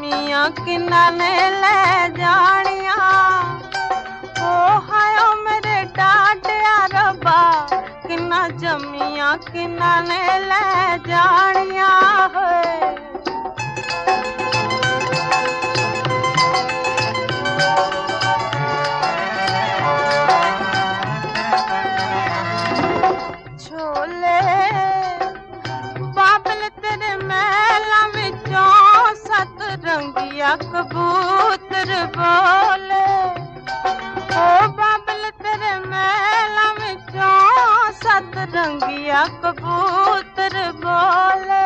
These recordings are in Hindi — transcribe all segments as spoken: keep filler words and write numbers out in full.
जमिया किनाने ले जानिया। ओ हायो मेरे डाटिया रब्बा किन्ना जमिया किनाने ले जानिया है। छोले बाबल तेरे महला विचों सतरंगिया कबूतर बोले। ओ बाबल तेरे महला विचों सतरंगिया कबूतर बोले।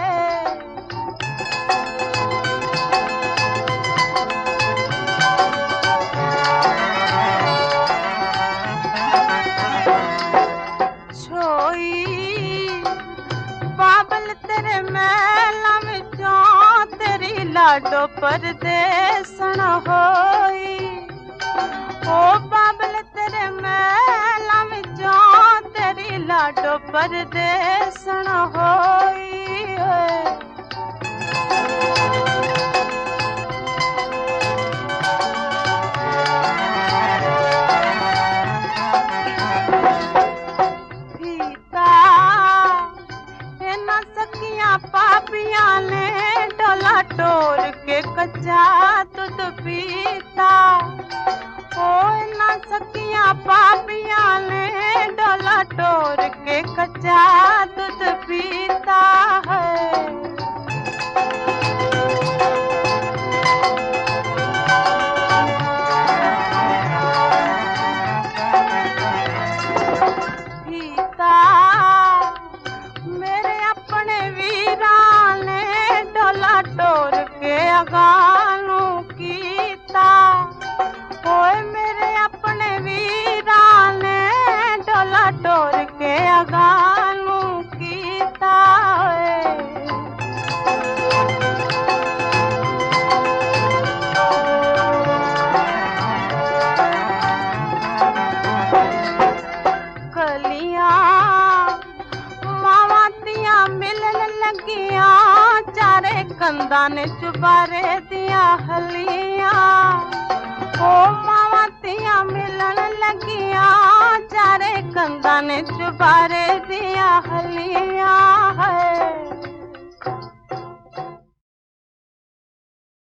बाबल तेरे महला विचों तेरी लाडो परदेसन होई। ओ बाबल तेरे महला विचों तेरी लाडो परदेसन होई। पापिया ने डोला टोर के कच्चा दूध पीता। ओ ना सकिया पापिया ने डोला टोर के कच्चा दूध पीता है। पीता मेरे अपने वीरा ने डोला टोर के अगानू कीता। ओए मेरे अपने वीरा ने डोला टोर के अगानू कीता। चारे कंधा ने चुबारे दिया हलिया। ओ मावा तिया मिलन लगिया चारे कंधा ने चुबारे दिया हलिया है।